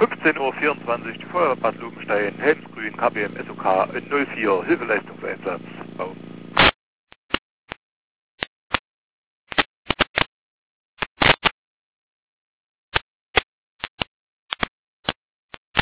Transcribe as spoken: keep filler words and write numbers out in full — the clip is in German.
fünfzehn Uhr vierundzwanzig die Feuerwehrpad Lubenstein, Helmsgrün, K B M S O K null vier, Hilfeleistungseinsatz. Auf.